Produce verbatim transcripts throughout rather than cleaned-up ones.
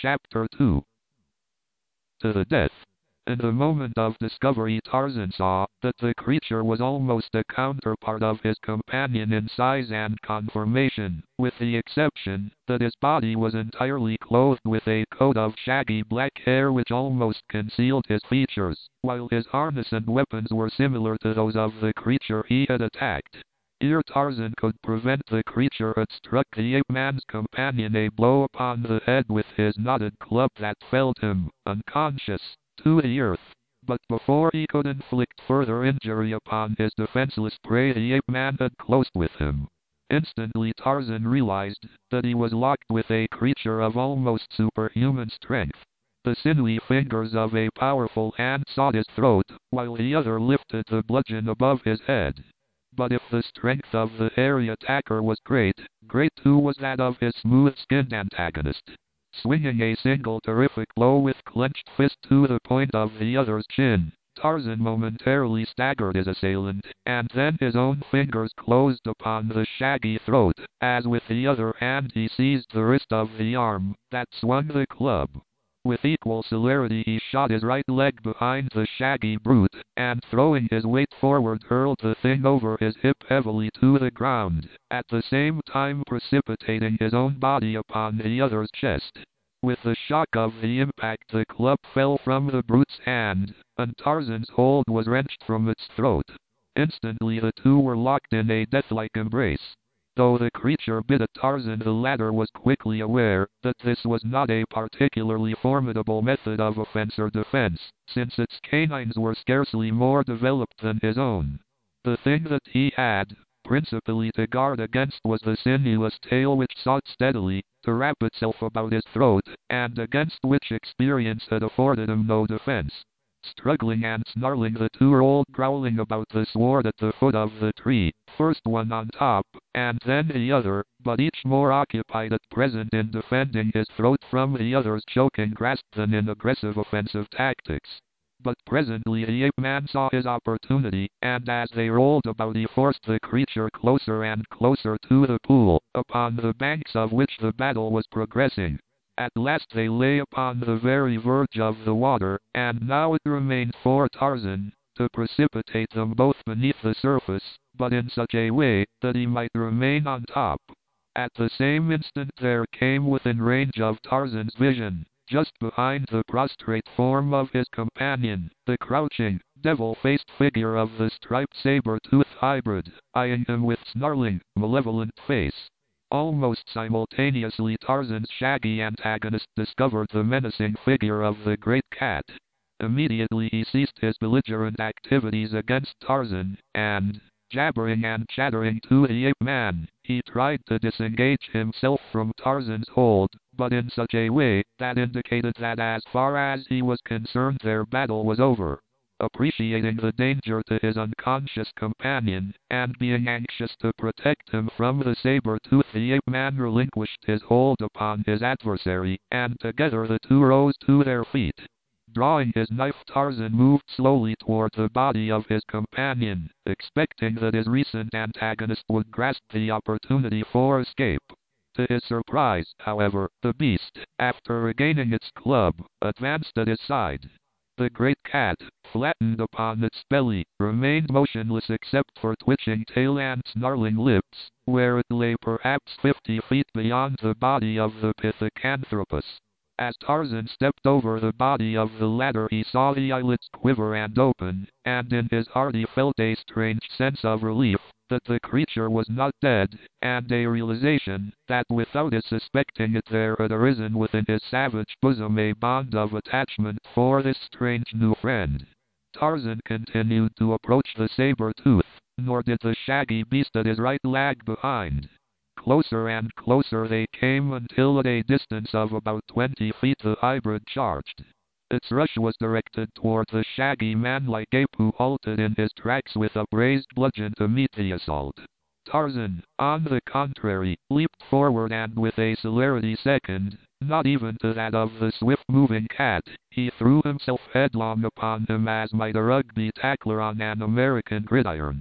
Chapter two. To the death. In the moment of discovery, Tarzan saw that the creature was almost a counterpart of his companion in size and conformation, with the exception that his body was entirely clothed with a coat of shaggy black hair which almost concealed his features, while his harness and weapons were similar to those of the creature he had attacked. Ere Tarzan could prevent, the creature had struck the ape-man's companion a blow upon the head with his knotted club that felled him, unconscious, to the earth. But before he could inflict further injury upon his defenseless prey, the ape-man had closed with him. Instantly Tarzan realized that he was locked with a creature of almost superhuman strength. The sinewy fingers of a powerful hand sought his throat, while the other lifted the bludgeon above his head. But if the strength of the hairy attacker was great, great too was that of his smooth-skinned antagonist. Swinging a single terrific blow with clenched fist to the point of the other's chin, Tarzan momentarily staggered his assailant, and then his own fingers closed upon the shaggy throat, as with the other hand he seized the wrist of the arm that swung the club. With equal celerity he shot his right leg behind the shaggy brute, and throwing his weight forward hurled the thing over his hip heavily to the ground, at the same time precipitating his own body upon the other's chest. With the shock of the impact, the club fell from the brute's hand, and Tarzan's hold was wrenched from its throat. Instantly the two were locked in a deathlike embrace. Though the creature bit at Tarzan, the latter was quickly aware that this was not a particularly formidable method of offense or defense, since its canines were scarcely more developed than his own. The thing that he had, principally to guard against, was the sinuous tail which sought steadily to wrap itself about his throat, and against which experience had afforded him no defense. Struggling and snarling, the two rolled growling about the sward at the foot of the tree, first one on top, and then the other, but each more occupied at present in defending his throat from the other's choking grasp than in aggressive offensive tactics. But presently the ape-man saw his opportunity, and as they rolled about he forced the creature closer and closer to the pool, upon the banks of which the battle was progressing. At last they lay upon the very verge of the water, and now it remained for Tarzan to precipitate them both beneath the surface, but in such a way that he might remain on top. At the same instant there came within range of Tarzan's vision, just behind the prostrate form of his companion, the crouching, devil-faced figure of the striped saber-tooth hybrid, eyeing him with snarling, malevolent face. Almost simultaneously Tarzan's shaggy antagonist discovered the menacing figure of the great cat. Immediately he ceased his belligerent activities against Tarzan, and, jabbering and chattering to the ape-man, he tried to disengage himself from Tarzan's hold, but in such a way that indicated that as far as he was concerned their battle was over. Appreciating the danger to his unconscious companion, and being anxious to protect him from the saber-tooth, the ape-man relinquished his hold upon his adversary, and together the two rose to their feet. Drawing his knife, Tarzan moved slowly toward the body of his companion, expecting that his recent antagonist would grasp the opportunity for escape. To his surprise, however, the beast, after regaining its club, advanced at his side. The great cat, flattened upon its belly, remained motionless except for twitching tail and snarling lips, where it lay perhaps fifty feet beyond the body of the Pithecanthropus. As Tarzan stepped over the body of the latter he saw the eyelids quiver and open, and in his heart he felt a strange sense of relief that the creature was not dead, and a realization that without his suspecting it there had arisen within his savage bosom a bond of attachment for this strange new friend. Tarzan continued to approach the saber-tooth, nor did the shaggy beast at his right lag behind. Closer and closer they came until at a distance of about twenty feet the hybrid charged. Its rush was directed toward the shaggy man-like ape who halted in his tracks with upraised bludgeon to meet the assault. Tarzan, on the contrary, leaped forward and with a celerity second, not even to that of the swift-moving cat, he threw himself headlong upon him as might a rugby tackler on an American gridiron.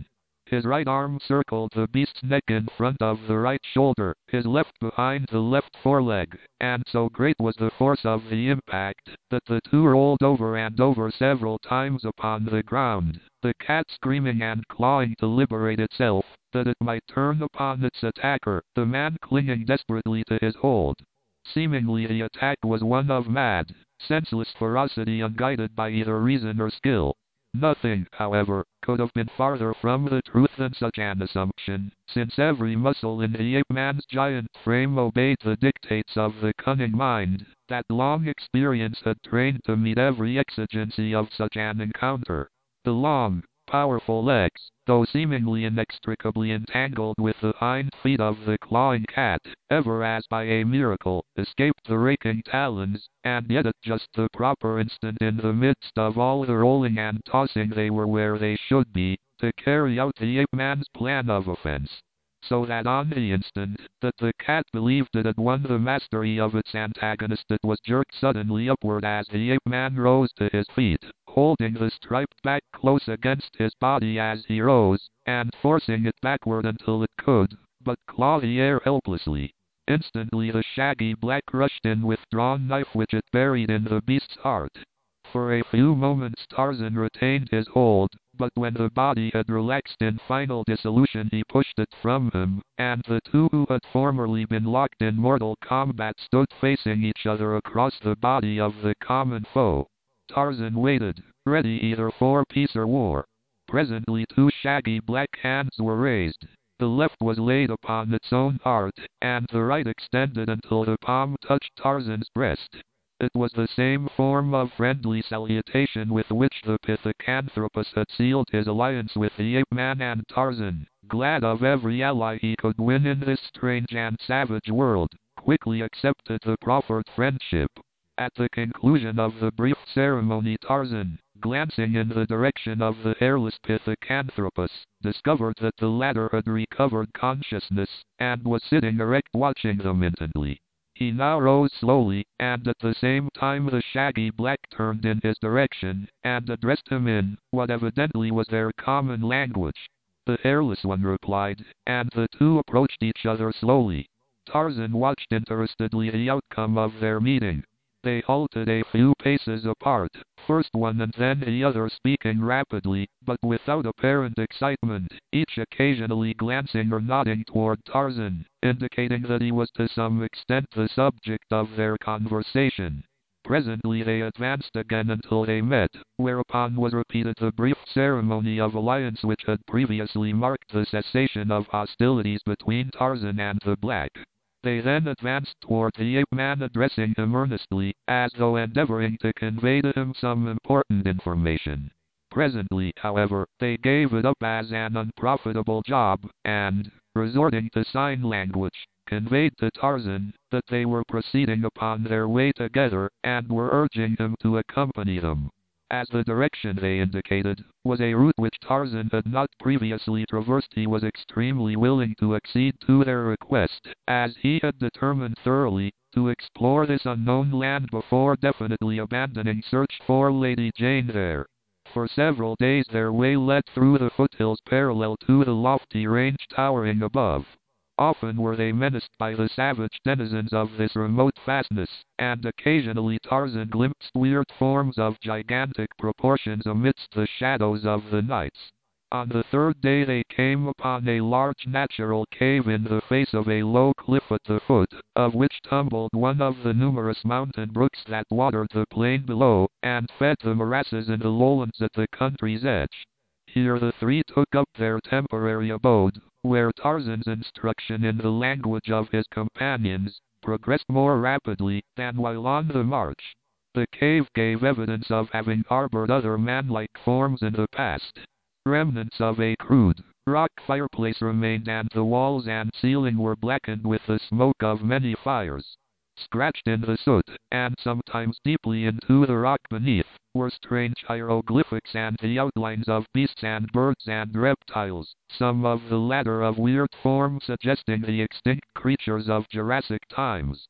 His right arm circled the beast's neck in front of the right shoulder, his left behind the left foreleg, and so great was the force of the impact that the two rolled over and over several times upon the ground, the cat screaming and clawing to liberate itself, that it might turn upon its attacker, the man clinging desperately to his hold. Seemingly the attack was one of mad, senseless ferocity unguided by either reason or skill. Nothing, however, could have been farther from the truth than such an assumption, since every muscle in the ape-man's giant frame obeyed the dictates of the cunning mind that long experience had trained to meet every exigency of such an encounter. The long, powerful legs, though seemingly inextricably entangled with the hind feet of the clawing cat, ever as by a miracle, escaped the raking talons, and yet at just the proper instant in the midst of all the rolling and tossing they were where they should be, to carry out the ape-man's plan of offense. So that on the instant that the cat believed it had won the mastery of its antagonist, it was jerked suddenly upward as the ape-man rose to his feet, holding the striped back close against his body as he rose, and forcing it backward until it could but claw the air helplessly. Instantly the shaggy black rushed in with drawn knife which it buried in the beast's heart. For a few moments Tarzan retained his hold, but when the body had relaxed in final dissolution he pushed it from him, and the two who had formerly been locked in mortal combat stood facing each other across the body of the common foe. Tarzan waited, ready either for peace or war. Presently two shaggy black hands were raised. The left was laid upon its own heart, and the right extended until the palm touched Tarzan's breast. It was the same form of friendly salutation with which the Pithecanthropus had sealed his alliance with the ape-man, and Tarzan, glad of every ally he could win in this strange and savage world, quickly accepted the proffered friendship. At the conclusion of the brief ceremony Tarzan, glancing in the direction of the hairless Pithecanthropus, discovered that the latter had recovered consciousness, and was sitting erect watching them intently. He now rose slowly, and at the same time the shaggy black turned in his direction, and addressed him in what evidently was their common language. The hairless one replied, and the two approached each other slowly. Tarzan watched interestedly the outcome of their meeting. They halted a few paces apart, first one and then the other speaking rapidly, but without apparent excitement, each occasionally glancing or nodding toward Tarzan, indicating that he was to some extent the subject of their conversation. Presently they advanced again until they met, whereupon was repeated the brief ceremony of alliance which had previously marked the cessation of hostilities between Tarzan and the black. They then advanced toward the ape-man, addressing him earnestly, as though endeavoring to convey to him some important information. Presently, however, they gave it up as an unprofitable job, and, resorting to sign language, conveyed to Tarzan that they were proceeding upon their way together, and were urging him to accompany them. As the direction they indicated was a route which Tarzan had not previously traversed, he was extremely willing to accede to their request, as he had determined thoroughly to explore this unknown land before definitely abandoning search for Lady Jane there. For several days their way led through the foothills parallel to the lofty range towering above. Often were they menaced by the savage denizens of this remote fastness, and occasionally Tarzan glimpsed weird forms of gigantic proportions amidst the shadows of the nights. On the third day they came upon a large natural cave in the face of a low cliff at the foot of which tumbled one of the numerous mountain brooks that watered the plain below, and fed the morasses and the lowlands at the country's edge. Here the three took up their temporary abode, where Tarzan's instruction in the language of his companions progressed more rapidly than while on the march. The cave gave evidence of having harbored other man-like forms in the past. Remnants of a crude, rock fireplace remained, and the walls and ceiling were blackened with the smoke of many fires. Scratched in the soot, and sometimes deeply into the rock beneath, were strange hieroglyphics and the outlines of beasts and birds and reptiles, some of the latter of weird form suggesting the extinct creatures of Jurassic times.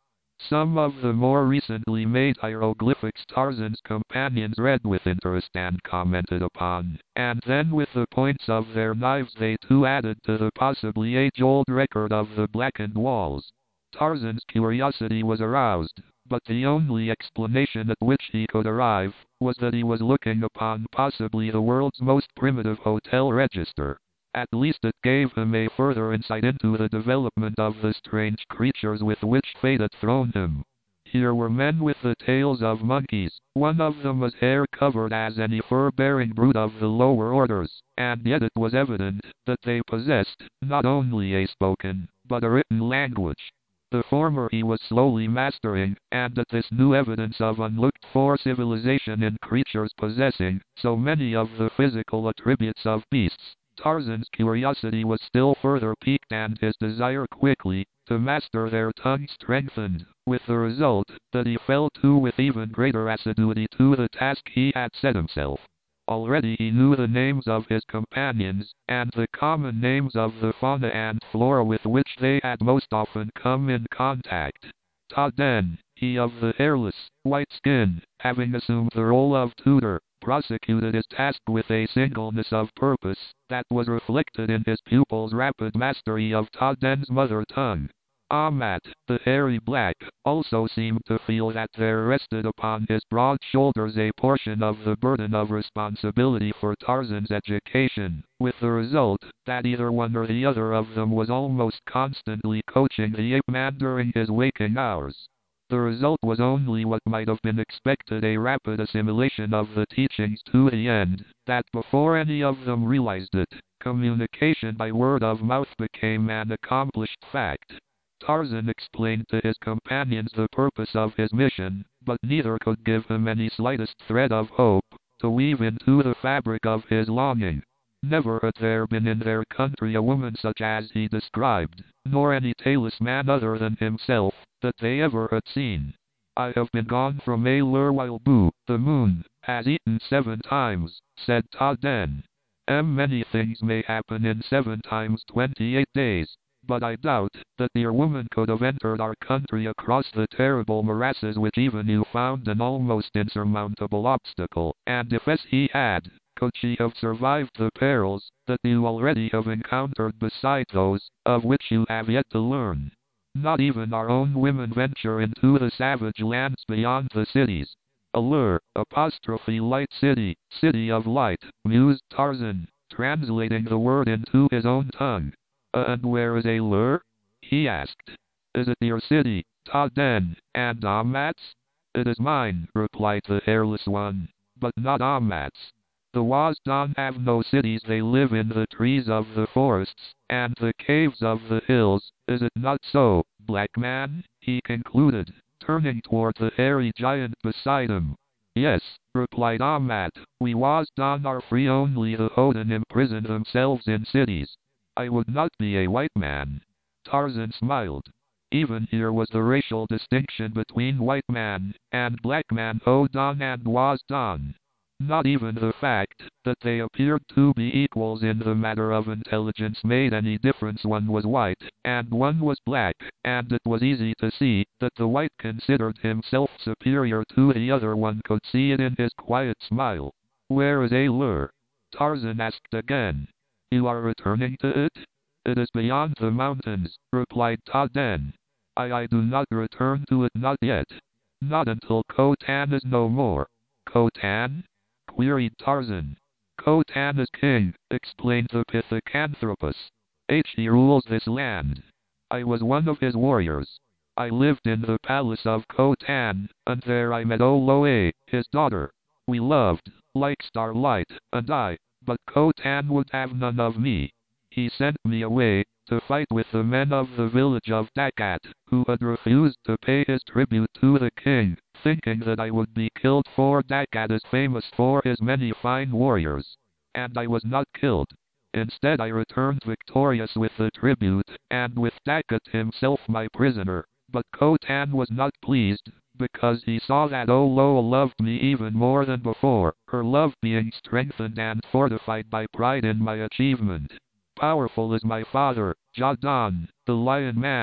Some of the more recently made hieroglyphics Tarzan's companions read with interest and commented upon, and then with the points of their knives they too added to the possibly age-old record of the blackened walls. Tarzan's curiosity was aroused, but the only explanation at which he could arrive was that he was looking upon possibly the world's most primitive hotel register. At least it gave him a further insight into the development of the strange creatures with which fate had thrown him. Here were men with the tails of monkeys, one of them as hair-covered as any fur-bearing brute of the lower orders, and yet it was evident that they possessed not only a spoken, but a written language. The former he was slowly mastering, and at this new evidence of unlooked-for civilization in creatures possessing so many of the physical attributes of beasts, Tarzan's curiosity was still further piqued and his desire quickly to master their tongue strengthened, with the result that he fell to with even greater assiduity to the task he had set himself. Already he knew the names of his companions, and the common names of the fauna and flora with which they had most often come in contact. Ta-Den, he of the hairless, white skin, having assumed the role of tutor, prosecuted his task with a singleness of purpose that was reflected in his pupil's rapid mastery of Ta-Den's mother tongue. Amat, the hairy black, also seemed to feel that there rested upon his broad shoulders a portion of the burden of responsibility for Tarzan's education, with the result that either one or the other of them was almost constantly coaching the ape-man during his waking hours. The result was only what might have been expected, a rapid assimilation of the teachings to the end that before any of them realized it, communication by word of mouth became an accomplished fact. Tarzan explained to his companions the purpose of his mission, but neither could give him any slightest thread of hope to weave into the fabric of his longing. Never had there been in their country a woman such as he described, nor any tailless man other than himself that they ever had seen. I have been gone from a lure while Boo, the moon, has eaten seven times, said Ta-Den. M many things may happen in seven times twenty-eight days, but I doubt that your woman could have entered our country across the terrible morasses which even you found an almost insurmountable obstacle, and if as he had, could she have survived the perils that you already have encountered beside those of which you have yet to learn? Not even our own women venture into the savage lands beyond the cities. Allure, apostrophe light city, city of light, mused Tarzan, translating the word into his own tongue. Uh, and where is Allure? He asked. Is it your city, Ta-Den, and Amat's? It is mine, replied the hairless one, but not Amat's. The Wasdon have no cities, they live in the trees of the forests, and the caves of the hills, is it not so, black man? He concluded, turning toward the hairy giant beside him. Yes, replied Amat, we Wasdon are free, only the Hoden imprison themselves in cities. I would not be a white man. Tarzan smiled. Even here was the racial distinction between white man and black man, Hoden and Wasdon. Not even the fact that they appeared to be equals in the matter of intelligence made any difference. One was white, and one was black, and it was easy to see that the white considered himself superior to the other. One could see it in his quiet smile. Where is Allure? Tarzan asked again. You are returning to it? It is beyond the mountains, replied Ta-Den. I, I do not return to it, not yet. Not until Khotan is no more. Khotan? Queried Tarzan. Khotan is king, explained the Pithecanthropus. H. He rules this land. I was one of his warriors. I lived in the palace of Khotan, and there I met Oloe, his daughter. We loved, like starlight, and I, but Khotan would have none of me. He sent me away to fight with the men of the village of Dakat, who had refused to pay his tribute to the king, thinking that I would be killed, for Dakat is famous for his many fine warriors. And I was not killed. Instead I returned victorious with the tribute, and with Dakat himself my prisoner. But Khotan was not pleased, because he saw that Oloa loved me even more than before, her love being strengthened and fortified by pride in my achievement. Powerful is my father, Jadon, the Lion Man,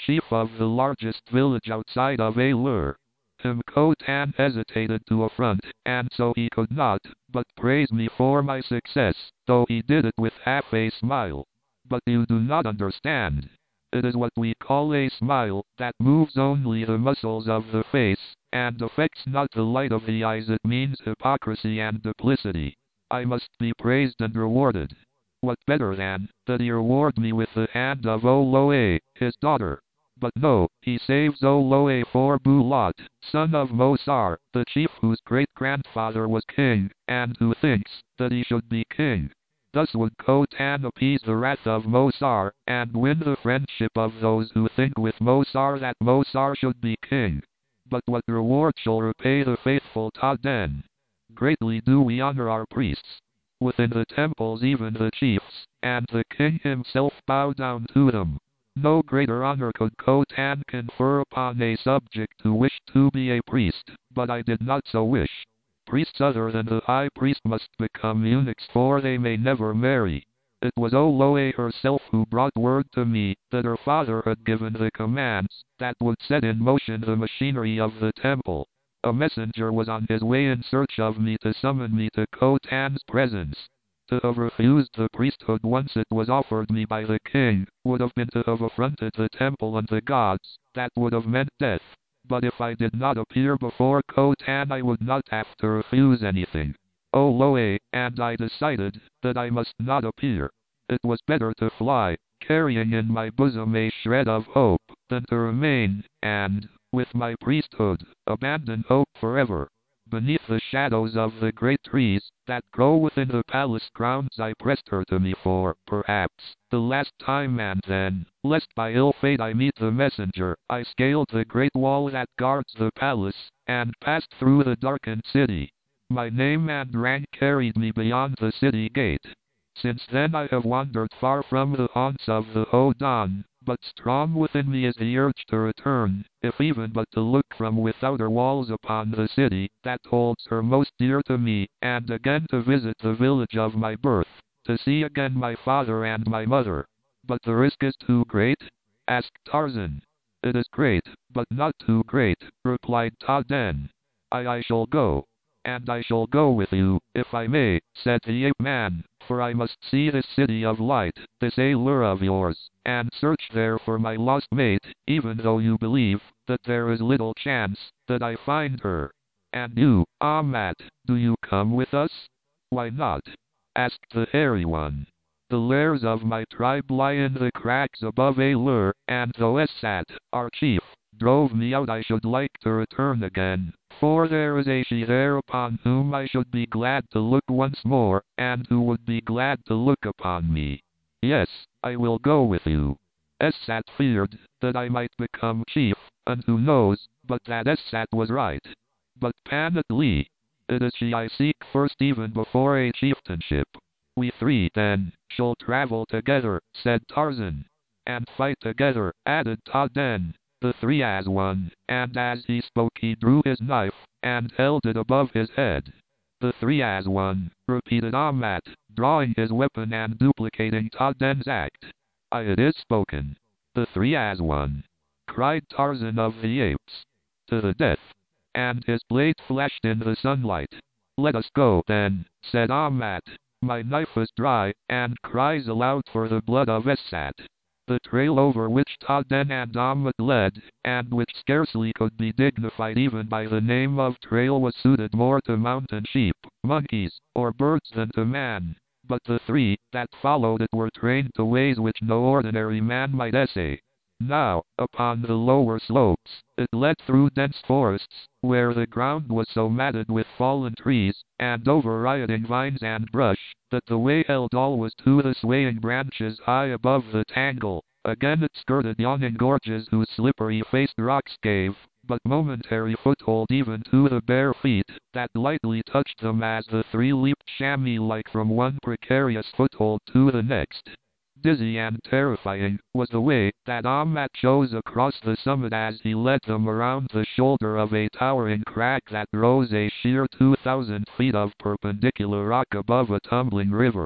chief of the largest village outside of Alur. Him Khotan hesitated to affront, and so he could not but praise me for my success, though he did it with half a smile. But you do not understand. It is what we call a smile, that moves only the muscles of the face, and affects not the light of the eyes. It means hypocrisy and duplicity. I must be praised and rewarded. What better than that he reward me with the hand of Oloe, his daughter? But no, he saves Oloe for Bulat, son of Mosar, the chief whose great-grandfather was king, and who thinks that he should be king. Thus would Khotan appease the wrath of Mosar, and win the friendship of those who think with Mosar that Mosar should be king. But what reward shall repay the faithful Ta-Den? Greatly do we honor our priests. Within the temples even the chiefs, and the king himself bow down to them. No greater honor could Khotan confer upon a subject who wished to be a priest, but I did not so wish. Priests other than the high priest must become eunuchs, for they may never marry. It was Oloe herself who brought word to me that her father had given the commands that would set in motion the machinery of the temple. A messenger was on his way in search of me to summon me to Khotan's presence. To have refused the priesthood once it was offered me by the king would have been to have affronted the temple and the gods. That would have meant death. But if I did not appear before Khotan, I would not have to refuse anything. Oloe and I decided that I must not appear. It was better to fly, carrying in my bosom a shred of hope, than to remain, and, with my priesthood, abandon hope forever. Beneath the shadows of the great trees that grow within the palace grounds I pressed her to me for, perhaps, the last time, and then, lest by ill fate I meet the messenger, I scaled the great wall that guards the palace, and passed through the darkened city. My name and rank carried me beyond the city gate. Since then I have wandered far from the haunts of the Hodan, but strong within me is the urge to return, if even but to look from without her walls upon the city that holds her most dear to me, and again to visit the village of my birth, to see again my father and my mother. But the risk is too great? Asked Tarzan. It is great, but not too great, replied Ta-Den. I, I shall go. And I shall go with you, if I may, said the ape-man, for I must see this city of light, this Alur of yours, and search there for my lost mate, even though you believe that there is little chance that I find her. And you, Amat, do you come with us? Why not? Asked the hairy one. The lairs of my tribe lie in the cracks above Alur, and though Essat, our chief, drove me out, I should like to return again, for there is a she there upon whom I should be glad to look once more, and who would be glad to look upon me. Yes, I will go with you. Essat feared that I might become chief, and who knows but that Essat was right. But Panat Lee, it is she I seek first, even before a chieftainship. We three, then, shall travel together, said Tarzan. And fight together, added Ta-Den. The three as one, and as he spoke he drew his knife, and held it above his head. The three as one, repeated Amat, drawing his weapon and duplicating Ta-Den's act. Aye, it is spoken. The three as one, cried Tarzan of the Apes. To the death. And his blade flashed in the sunlight. Let us go, then, said Amat. My knife is dry, and cries aloud for the blood of Essat. The trail over which Ta-Den and Amat led, and which scarcely could be dignified even by the name of trail, was suited more to mountain sheep, monkeys, or birds than to man. But the three that followed it were trained to ways which no ordinary man might essay. Now, upon the lower slopes, it led through dense forests, where the ground was so matted with fallen trees, and over rioting vines and brush, that the way held always to the swaying branches high above the tangle. Again it skirted yawning gorges whose slippery-faced rocks gave but momentary foothold even to the bare feet that lightly touched them as the three leaped chamois-like from one precarious foothold to the next. Dizzy and terrifying was the way that Amat chose across the summit as he led them around the shoulder of a towering crag that rose a sheer two thousand feet of perpendicular rock above a tumbling river.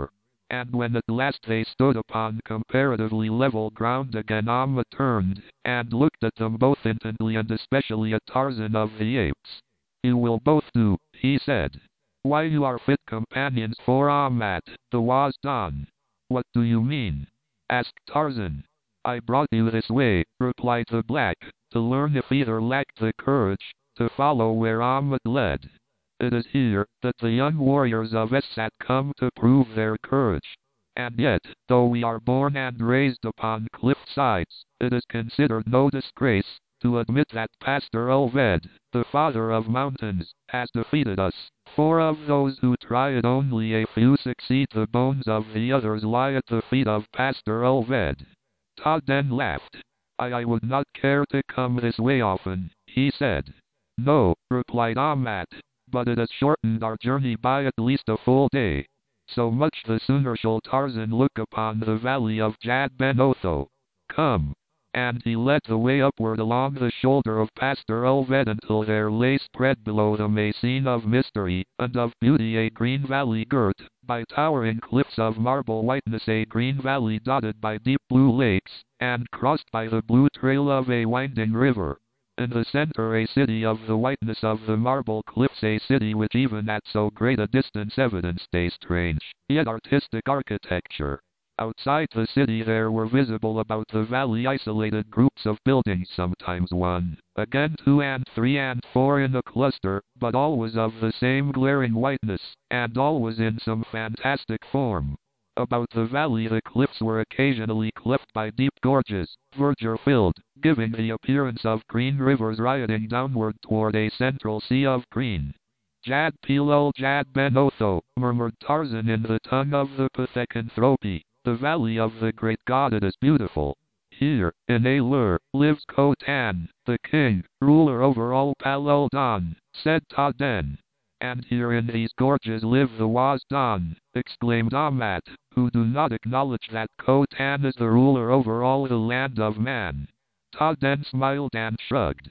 and when at last they stood upon comparatively level ground again, Ahmed turned and looked at them both intently, and especially at Tarzan of the Apes. "You will both do," he said. "Why, you are fit companions for Ahmed, the Wazdan." "What do you mean?" asked Tarzan. "I brought you this way," replied the black, "to learn if either lacked the courage to follow where Ahmed led. It is here that the young warriors of Essat come to prove their courage. And yet, though we are born and raised upon cliff sides, it is considered no disgrace to admit that Pastor Ulved, the father of mountains, has defeated us. For of those who try it only a few succeed. The bones of the others lie at the feet of Pastor Ulved." Todd then laughed. I, I would not care to come this way often," he said. "No," replied Ahmed, "but it has shortened our journey by at least a full day. So much the sooner shall Tarzan look upon the valley of Jad Ben Otho. Come." And he led the way upward along the shoulder of Pastor Ulved until there lay spread below them a scene of mystery and of beauty, a green valley girt by towering cliffs of marble whiteness, a green valley dotted by deep blue lakes, and crossed by the blue trail of a winding river. In the center a city of the whiteness of the marble cliffs, a city which even at so great a distance evidenced a strange, yet artistic architecture. Outside the city there were visible about the valley isolated groups of buildings, sometimes one, again two and three and four in a cluster, but always of the same glaring whiteness, and always in some fantastic form. About the valley the cliffs were occasionally cleft by deep gorges, verdure-filled, giving the appearance of green rivers rioting downward toward a central sea of green. "Jad Pilul Jad Ben Otho," murmured Tarzan in the tongue of the Pithecanthropi. "The valley of the great god, it is beautiful. Here, in Alur, lives Khotan, the king, ruler over all Palul Dan," said Taden. "And here in these gorges live the Wazdan," exclaimed Ahmed, "who do not acknowledge that Khotan is the ruler over all the land of man." Taden smiled and shrugged.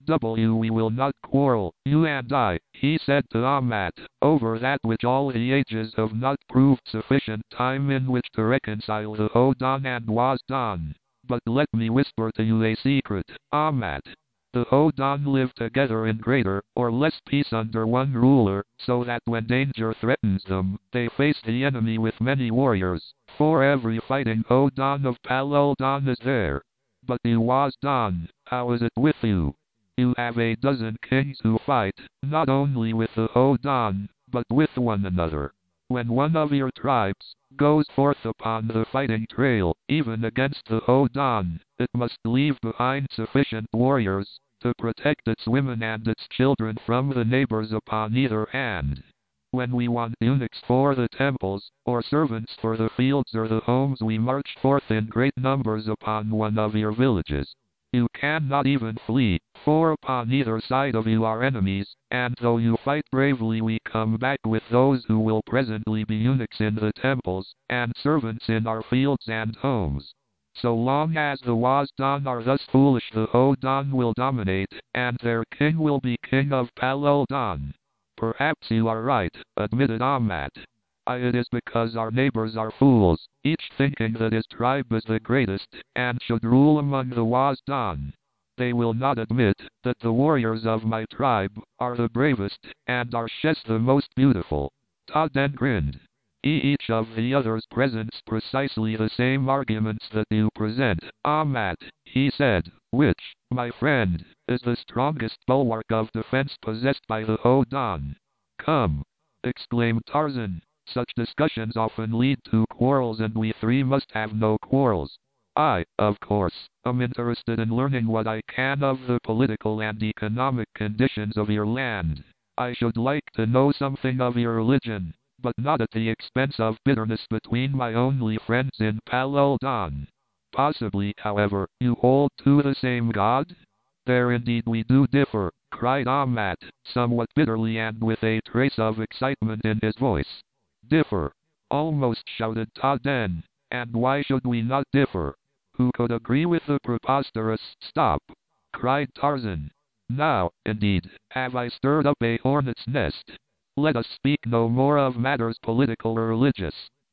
W "We will not quarrel, you and I," he said to Ahmed, "over that which all the ages have not proved sufficient time in which to reconcile the Hodan and Wazdan. But let me whisper to you a secret, Ahmed. The Hodan live together in greater or less peace under one ruler, so that when danger threatens them, they face the enemy with many warriors, for every fighting Hodan of Palul Dan is there. But you Wazdan, how is it with you? You have a dozen kings who fight, not only with the Hodan, but with one another. When one of your tribes goes forth upon the fighting trail, even against the Hodan, it must leave behind sufficient warriors to protect its women and its children from the neighbors upon either hand. When we want eunuchs for the temples, or servants for the fields or the homes, we march forth in great numbers upon one of your villages. You cannot even flee, for upon either side of you are enemies, and though you fight bravely we come back with those who will presently be eunuchs in the temples, and servants in our fields and homes. So long as the Wazdan are thus foolish, the Hodan will dominate, and their king will be king of Palul Dan." "Perhaps you are right," admitted Ahmed. I, "It is because our neighbors are fools, each thinking that his tribe is the greatest, and should rule among the Wazdan. They will not admit that the warriors of my tribe are the bravest, and our Shes the most beautiful." Todd then grinned. "Each of the others presents precisely the same arguments that you present, Ahmed," he said, "which, my friend, is the strongest bulwark of defense possessed by the Hodan." "Come!" exclaimed Tarzan. "Such discussions often lead to quarrels, and we three must have no quarrels. I, of course, am interested in learning what I can of the political and economic conditions of your land. I should like to know something of your religion, but not at the expense of bitterness between my only friends in Palul Dan. Possibly, however, you hold to the same god?" "There indeed we do differ," cried Ahmed, somewhat bitterly and with a trace of excitement in his voice. "Differ!" almost shouted Taden. "And why should we not differ? Who could agree with the preposterous—" "Stop!" cried Tarzan. "Now, indeed, have I stirred up a hornet's nest. Let us speak no more of matters political or religious.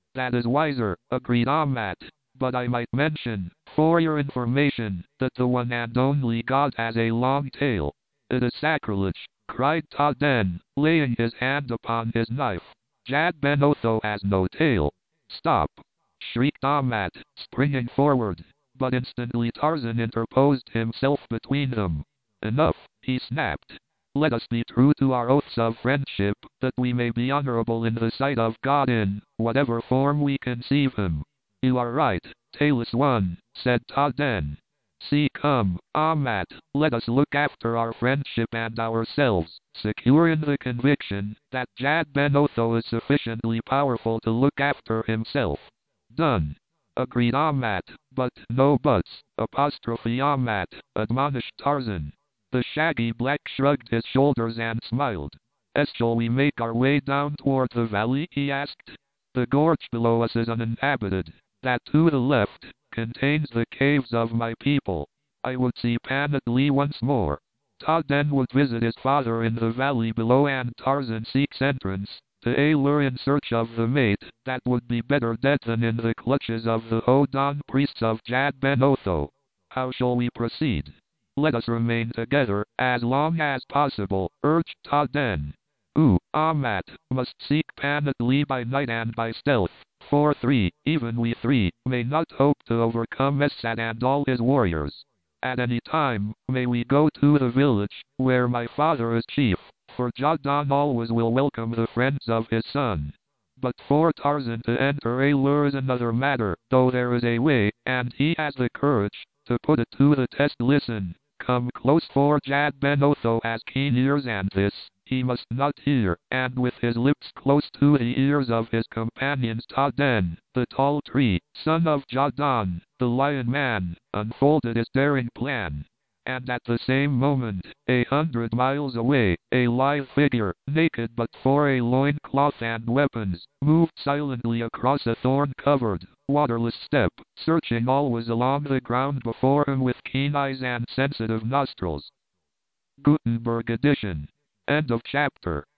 That is wiser, agreed Ahmet. But I might mention, for your information, that the one and only God has a long tail. It is sacrilege, cried Taden, laying his hand upon his knife. Jad Ben Otho has no tail. Stop! Shrieked Ahmet, springing forward. But instantly Tarzan interposed himself between them. Enough, he snapped. Let us be true to our oaths of friendship, that we may be honorable in the sight of God in whatever form we conceive him. You are right, tailless one, said Taden. See, come, Ahmet, let us look after our friendship and ourselves, secure in the conviction that Jad Ben Otho is sufficiently powerful to look after himself. Done, agreed Ahmet, but no buts, apostrophe Ahmet, admonished Tarzan. The shaggy black shrugged his shoulders and smiled. As shall we make our way down toward the valley, he asked. The gorge below us is uninhabited. That to the left contains the caves of my people. I would see Panat Lee once more. Taden would visit his father in the valley below, and Tarzan seeks entrance to a lure in search of the mate that would be better dead than in the clutches of the Hodon priests of Jad Ben Otho. How shall we proceed? Let us remain together as long as possible, urged Taden. Ooh, Ahmet must seek Panat Lee by night and by stealth. For three, even we three, may not hope to overcome Esad and all his warriors. At any time, may we go to the village, where my father is chief, for Jadon always will welcome the friends of his son. But for Tarzan to enter a lure is another matter, though there is a way, and he has the courage, to put it to the test. Listen, come close, for Jad Ben Otho has keen ears, and this he must not hear, and with his lips close to the ears of his companions, Taden, the tall tree, son of Jadon, the lion man, unfolded his daring plan. And at the same moment, a hundred miles away, a lithe figure, naked but for a loincloth and weapons, moved silently across a thorn-covered, waterless steppe, searching always along the ground before him with keen eyes and sensitive nostrils. Gutenberg edition. End of chapter.